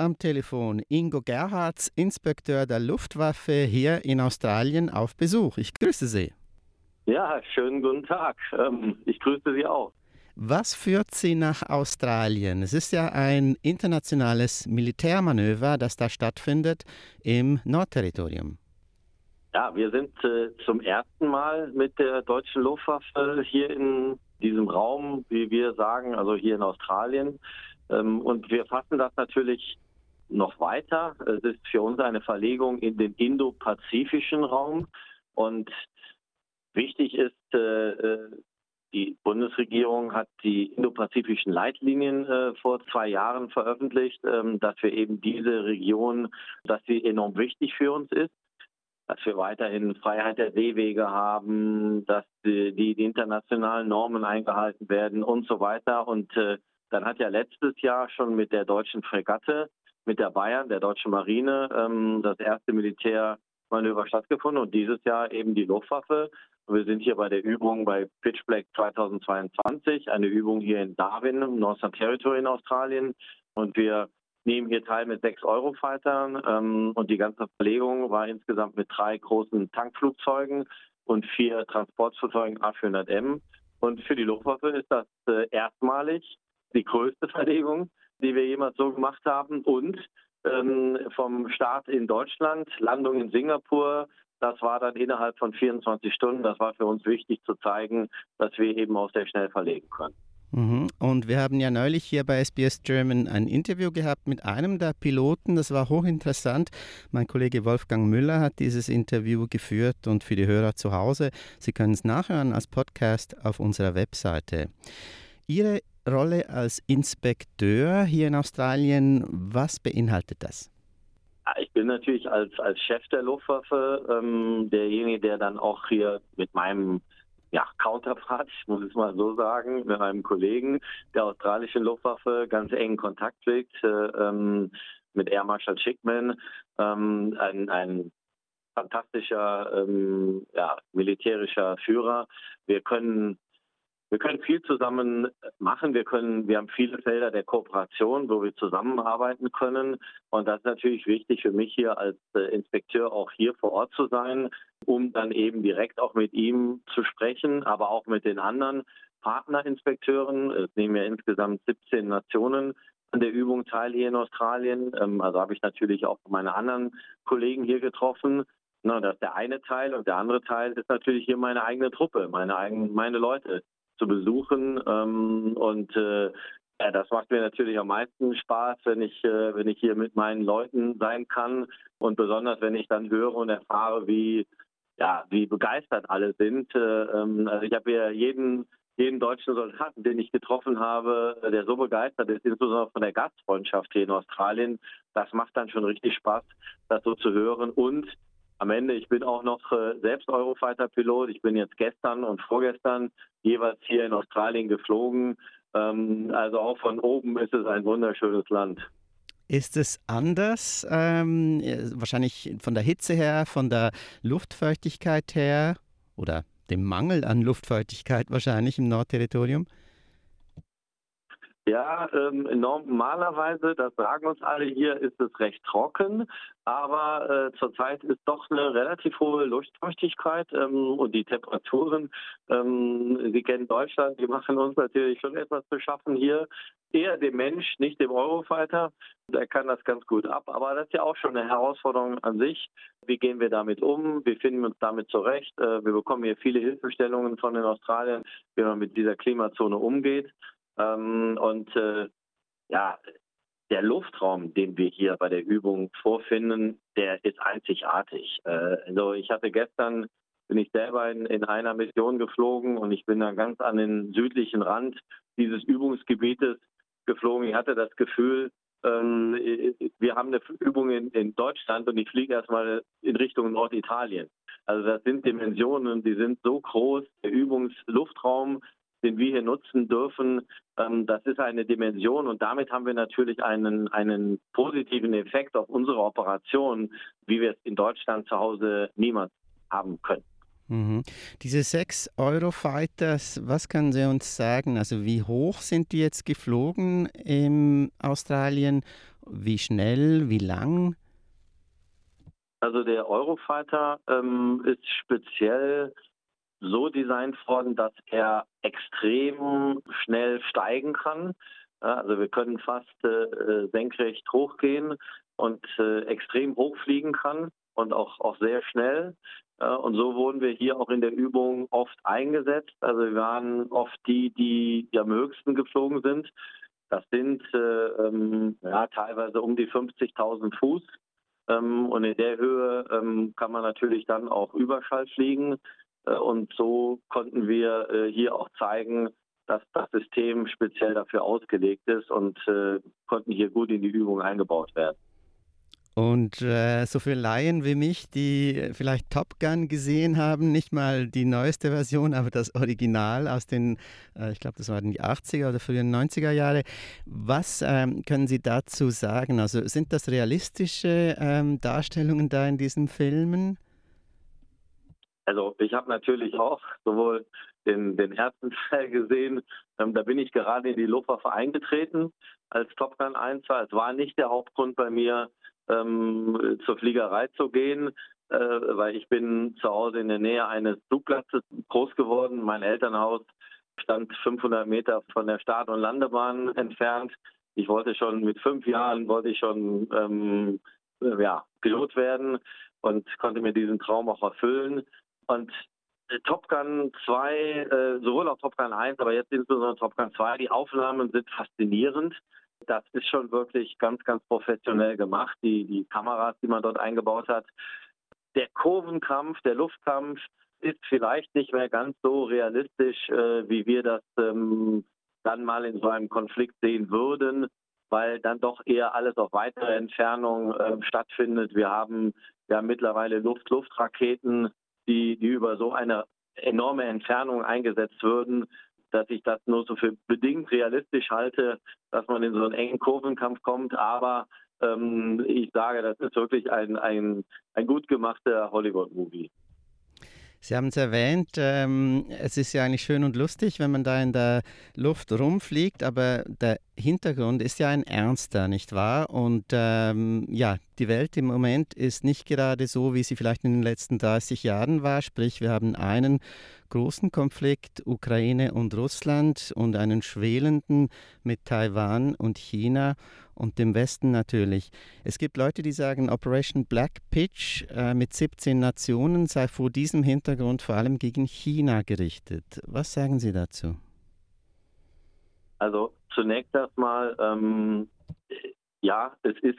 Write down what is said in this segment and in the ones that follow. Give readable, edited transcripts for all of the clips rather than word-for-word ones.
am Telefon Ingo Gerhards, Inspekteur der Luftwaffe hier in Australien auf Besuch. Ich grüße Sie. Ja, schönen guten Tag. Ich grüße Sie auch. Was führt Sie nach Australien? Es ist ja ein internationales Militärmanöver, das da stattfindet im Nordterritorium. Ja, wir sind zum ersten Mal mit der deutschen Luftwaffe hier in diesem Raum, wie wir sagen, also hier in Australien. Und wir fassen das natürlich noch weiter. Es ist für uns eine Verlegung in den indopazifischen Raum. Und wichtig ist, die Bundesregierung hat die indopazifischen Leitlinien vor 2 Jahren veröffentlicht, dass wir eben diese Region, dass sie enorm wichtig für uns ist, dass wir weiterhin Freiheit der Seewege haben, dass die internationalen Normen eingehalten werden und so weiter. Und dann hat ja letztes Jahr schon mit der deutschen Fregatte, mit der Bayern, der deutschen Marine, das erste Militärmanöver stattgefunden und dieses Jahr eben die Luftwaffe. Wir sind hier bei der Übung bei Pitch Black 2022, eine Übung hier in Darwin, im Northern Territory in Australien. Und wir nehmen hier teil mit 6 Eurofightern und die ganze Verlegung war insgesamt mit 3 großen Tankflugzeugen und 4 Transportflugzeugen A400M. Und für die Luftwaffe ist das erstmalig die größte Verlegung, die wir jemals so gemacht haben. Und vom Start in Deutschland, Landung in Singapur, das war dann innerhalb von 24 Stunden. Das war für uns wichtig zu zeigen, dass wir eben auch sehr schnell verlegen können. Und wir haben ja neulich hier bei SBS German ein Interview gehabt mit einem der Piloten. Das war hochinteressant. Mein Kollege Wolfgang Müller hat dieses Interview geführt und für die Hörer zu Hause. Sie können es nachhören als Podcast auf unserer Webseite. Ihre Rolle als Inspekteur hier in Australien, was beinhaltet das? Ich bin natürlich als Chef der Luftwaffe derjenige, der dann auch hier mit meinem Counterpart, ich muss es mal so sagen, mit meinem Kollegen der australischen Luftwaffe ganz engen Kontakt pflegt, mit Air Marshal Schickman, ein fantastischer militärischer Führer. Wir können viel zusammen machen. Wir haben viele Felder der Kooperation, wo wir zusammenarbeiten können. Und das ist natürlich wichtig für mich hier als Inspekteur auch hier vor Ort zu sein, um dann eben direkt auch mit ihm zu sprechen, aber auch mit den anderen Partnerinspekteuren. Es nehmen ja insgesamt 17 Nationen an der Übung teil hier in Australien. Also habe ich natürlich auch meine anderen Kollegen hier getroffen. Das ist der eine Teil. Und der andere Teil ist natürlich hier meine eigene Truppe, meine Leute zu besuchen das macht mir natürlich am meisten Spaß, wenn ich hier mit meinen Leuten sein kann und besonders wenn ich dann höre und erfahre, wie begeistert alle sind. Also ich habe ja jeden deutschen Soldaten, den ich getroffen habe, der so begeistert ist, insbesondere von der Gastfreundschaft hier in Australien. Das macht dann schon richtig Spaß, das so zu hören. Und am Ende, ich bin auch noch selbst Eurofighter-Pilot. Ich bin jetzt gestern und vorgestern jeweils hier in Australien geflogen. Also auch von oben ist es ein wunderschönes Land. Ist es anders, wahrscheinlich von der Hitze her, von der Luftfeuchtigkeit her oder dem Mangel an Luftfeuchtigkeit wahrscheinlich im Nordterritorium? Ja, normalerweise, das sagen uns alle hier, ist es recht trocken, aber zurzeit ist doch eine relativ hohe Luftfeuchtigkeit und die Temperaturen, Sie kennen Deutschland, die machen uns natürlich schon etwas zu schaffen hier. Eher dem Mensch, nicht dem Eurofighter, der kann das ganz gut ab, aber das ist ja auch schon eine Herausforderung an sich. Wie gehen wir damit um? Wie finden wir uns damit zurecht? Wir bekommen hier viele Hilfestellungen von den Australiern, wie man mit dieser Klimazone umgeht. Der Luftraum, den wir hier bei der Übung vorfinden, der ist einzigartig. Also bin ich selber in einer Mission geflogen und ich bin dann ganz an den südlichen Rand dieses Übungsgebietes geflogen. Ich hatte das Gefühl, wir haben eine Übung in Deutschland und ich fliege erstmal in Richtung Norditalien. Also das sind Dimensionen, die sind so groß. Der Übungsluftraum, den wir hier nutzen dürfen, das ist eine Dimension und damit haben wir natürlich einen positiven Effekt auf unsere Operation, wie wir es in Deutschland zu Hause niemals haben können. Diese 6 Eurofighters, was können Sie uns sagen? Also wie hoch sind die jetzt geflogen in Australien Wie schnell, wie lang? Also der Eurofighter ist speziell so designt worden, dass er extrem schnell steigen kann. Also wir können fast senkrecht hochgehen und extrem hoch fliegen kann und auch sehr schnell. Und so wurden wir hier auch in der Übung oft eingesetzt. Also wir waren oft die am höchsten geflogen sind. Das sind ja, teilweise um die 50.000 Fuß. Und in der Höhe kann man natürlich dann auch Überschall fliegen. Und so konnten wir hier auch zeigen, dass das System speziell dafür ausgelegt ist und konnten hier gut in die Übung eingebaut werden. Und so für Laien wie mich, die vielleicht Top Gun gesehen haben, nicht mal die neueste Version, aber das Original aus den, ich glaube, das waren die 80er oder frühen 90er Jahre. Was können Sie dazu sagen? Also sind das realistische Darstellungen da in diesen Filmen? Also ich habe natürlich auch sowohl den ersten Teil gesehen, da bin ich gerade in die Luftwaffe eingetreten als Top Gun 1 war. Es war nicht der Hauptgrund bei mir, zur Fliegerei zu gehen, weil ich bin zu Hause in der Nähe eines Flugplatzes groß geworden. Mein Elternhaus stand 500 Meter von der Start- und Landebahn entfernt. Ich wollte schon mit 5 Jahren ja, Pilot werden und konnte mir diesen Traum auch erfüllen. Und Top Gun 2, sowohl auch Top Gun 1, aber jetzt insbesondere Top Gun 2, die Aufnahmen sind faszinierend. Das ist schon wirklich ganz, ganz professionell gemacht, die Kameras, die man dort eingebaut hat. Der Kurvenkampf, der Luftkampf ist vielleicht nicht mehr ganz so realistisch, wie wir das dann mal in so einem Konflikt sehen würden, weil dann doch eher alles auf weitere Entfernung stattfindet. Wir haben ja mittlerweile Luft-Luft-Raketen, die über so eine enorme Entfernung eingesetzt würden, dass ich das nur so für bedingt realistisch halte, dass man in so einen engen Kurvenkampf kommt. Aber ich sage, das ist wirklich ein gut gemachter Hollywood-Movie. Sie haben es erwähnt, es ist ja eigentlich schön und lustig, wenn man da in der Luft rumfliegt, aber der Hintergrund ist ja ein ernster, nicht wahr? Und ja, die Welt im Moment ist nicht gerade so, wie sie vielleicht in den letzten 30 Jahren war. Sprich, wir haben einen großen Konflikt, Ukraine und Russland, und einen schwelenden mit Taiwan und China und dem Westen natürlich. Es gibt Leute, die sagen, Operation Black Pitch mit 17 Nationen sei vor diesem Hintergrund vor allem gegen China gerichtet. Was sagen Sie dazu? Also zunächst erstmal, ja,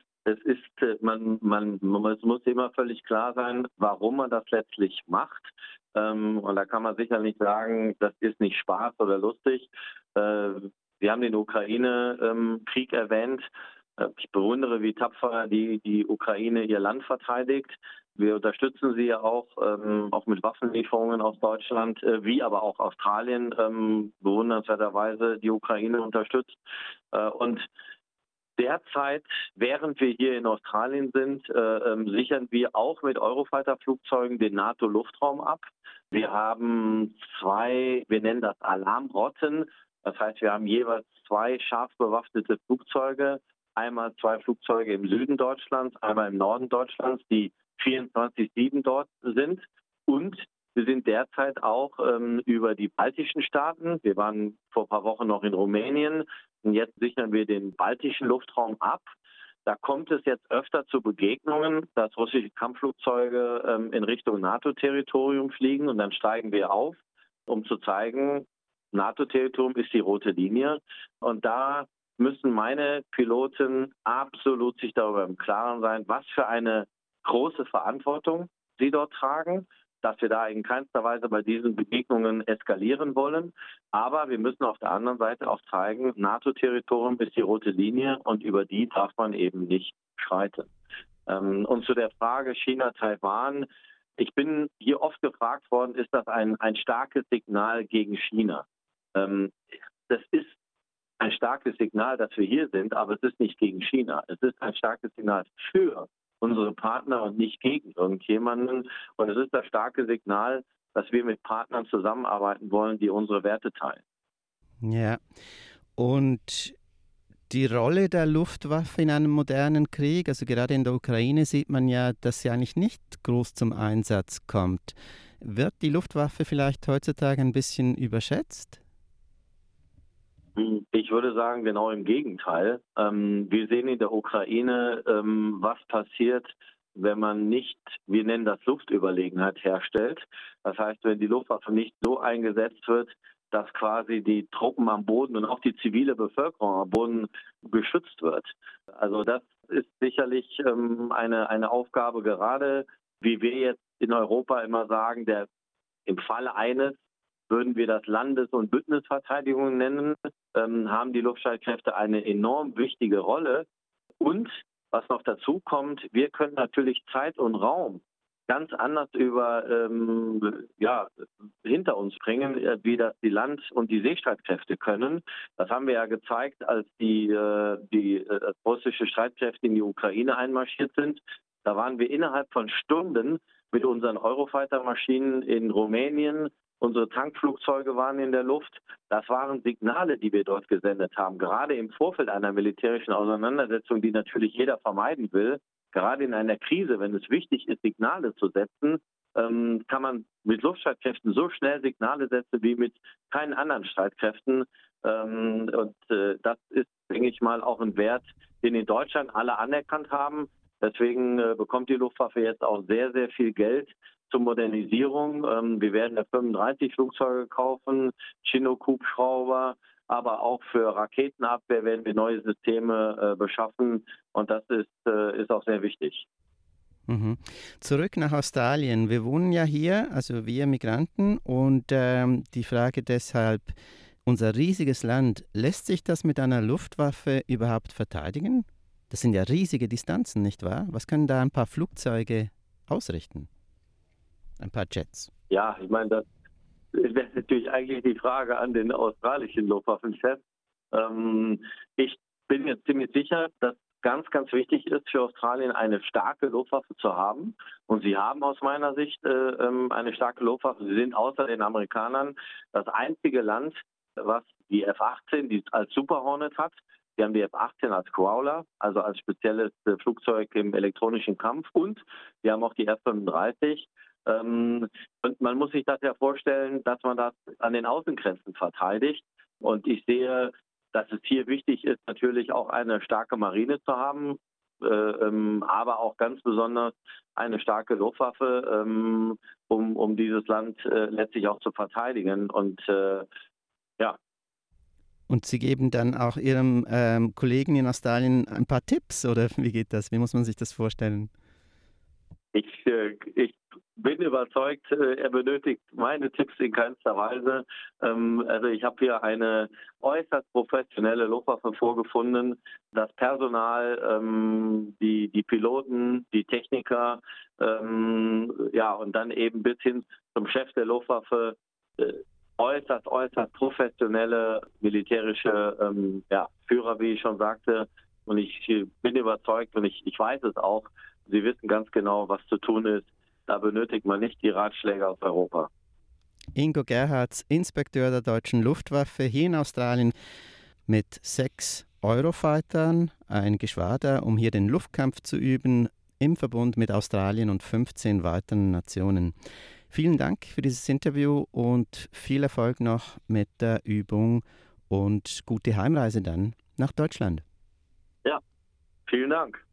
es muss immer völlig klar sein, warum man das letztlich macht. Und da kann man sicher nicht sagen, das ist nicht Spaß oder lustig. Sie haben den Ukraine-Krieg erwähnt. Ich bewundere, wie tapfer die Ukraine ihr Land verteidigt. Wir unterstützen sie ja auch mit Waffenlieferungen aus Deutschland, wie aber auch Australien bewundernswerterweise die Ukraine unterstützt. Und derzeit, während wir hier in Australien sind, sichern wir auch mit Eurofighter-Flugzeugen den NATO-Luftraum ab. Wir haben zwei, wir nennen das Alarmrotten. Das heißt, wir haben jeweils zwei scharf bewaffnete Flugzeuge. Einmal zwei Flugzeuge im Süden Deutschlands, einmal im Norden Deutschlands, die 24/7 dort sind. Und wir sind derzeit auch über die baltischen Staaten. Wir waren vor ein paar Wochen noch in Rumänien. Und jetzt sichern wir den baltischen Luftraum ab. Da kommt es jetzt öfter zu Begegnungen, dass russische Kampfflugzeuge in Richtung NATO-Territorium fliegen. Und dann steigen wir auf, um zu zeigen, NATO-Territorium ist die rote Linie. Und da müssen meine Piloten absolut sich darüber im Klaren sein, was für eine große Verantwortung sie dort tragen, dass wir da in keinster Weise bei diesen Begegnungen eskalieren wollen. Aber wir müssen auf der anderen Seite auch zeigen, NATO-Territorium ist die rote Linie und über die darf man eben nicht schreiten. Und zu der Frage China-Taiwan. Ich bin hier oft gefragt worden, ist das ein starkes Signal gegen China? Das ist ein starkes Signal, dass wir hier sind, aber es ist nicht gegen China. Es ist ein starkes Signal für unsere Partner und nicht gegen irgendjemanden. Und es ist das starke Signal, dass wir mit Partnern zusammenarbeiten wollen, die unsere Werte teilen. Ja, und Die Rolle der Luftwaffe in einem modernen Krieg, also gerade in der Ukraine sieht man ja, dass sie eigentlich nicht groß zum Einsatz kommt. Wird die Luftwaffe vielleicht heutzutage ein bisschen überschätzt? Ich würde sagen, genau im Gegenteil. Wir sehen in der Ukraine, was passiert, wenn man nicht, wir nennen das Luftüberlegenheit, herstellt. Das heißt, wenn die Luftwaffe nicht so eingesetzt wird, dass quasi die Truppen am Boden und auch die zivile Bevölkerung am Boden geschützt wird. Also das ist sicherlich eine Aufgabe, gerade wie wir jetzt in Europa immer sagen, im Falle eines würden wir das Landes- und Bündnisverteidigung nennen, haben die Luftstreitkräfte eine enorm wichtige Rolle. Und was noch dazu kommt, wir können natürlich Zeit und Raum ganz anders hinter uns bringen, wie das die Land- und die Seestreitkräfte können. Das haben wir ja gezeigt, als die russische Streitkräfte in die Ukraine einmarschiert sind. Da waren wir innerhalb von Stunden mit unseren Eurofighter-Maschinen in Rumänien. Unsere Tankflugzeuge waren in der Luft. Das waren Signale, die wir dort gesendet haben. Gerade im Vorfeld einer militärischen Auseinandersetzung, die natürlich jeder vermeiden will. Gerade in einer Krise, wenn es wichtig ist, Signale zu setzen, kann man mit Luftstreitkräften so schnell Signale setzen wie mit keinen anderen Streitkräften. Das ist, denke ich mal, auch ein Wert, den in Deutschland alle anerkannt haben. Deswegen bekommt die Luftwaffe jetzt auch sehr, sehr viel Geld zur Modernisierung. Wir werden ja 35 Flugzeuge kaufen, Chinook-Hubschrauber, aber auch für Raketenabwehr werden wir neue Systeme beschaffen. Und das ist auch sehr wichtig. Mhm. Zurück nach Australien. Wir wohnen ja hier, also wir Migranten, und die Frage deshalb, unser riesiges Land, lässt sich das mit einer Luftwaffe überhaupt verteidigen? Das sind ja riesige Distanzen, nicht wahr? Was können da ein paar Flugzeuge ausrichten? Ein paar Jets. Ja, ich meine, das wäre natürlich eigentlich die Frage an den australischen Luftwaffenchef. Ich bin mir ziemlich sicher, dass ganz, ganz wichtig ist für Australien, eine starke Luftwaffe zu haben. Und sie haben aus meiner Sicht eine starke Luftwaffe. Sie sind außer den Amerikanern das einzige Land, was die F-18, die als Super Hornet hat. Wir haben die F-18 als Growler, also als spezielles Flugzeug im elektronischen Kampf. Und wir haben auch die F-35. Und man muss sich das ja vorstellen, dass man das an den Außengrenzen verteidigt. Und ich sehe, dass es hier wichtig ist, natürlich auch eine starke Marine zu haben, aber auch ganz besonders eine starke Luftwaffe, um dieses Land letztlich auch zu verteidigen. Und ja. Und Sie geben dann auch Ihrem Kollegen in Australien ein paar Tipps, oder wie geht das? Wie muss man sich das vorstellen? Ich bin überzeugt, er benötigt meine Tipps in keinster Weise. Also ich habe hier eine äußerst professionelle Luftwaffe vorgefunden. Das Personal, die Piloten, die Techniker, und dann eben bis hin zum Chef der Luftwaffe, äußerst professionelle militärische Führer, wie ich schon sagte. Und ich bin überzeugt und ich weiß es auch, Sie wissen ganz genau, was zu tun ist. Da benötigt man nicht die Ratschläge aus Europa. Ingo Gerhards, Inspekteur der deutschen Luftwaffe hier in Australien mit 6 Eurofightern, ein Geschwader, um hier den Luftkampf zu üben, im Verbund mit Australien und 15 weiteren Nationen. Vielen Dank für dieses Interview und viel Erfolg noch mit der Übung und gute Heimreise dann nach Deutschland. Ja, vielen Dank.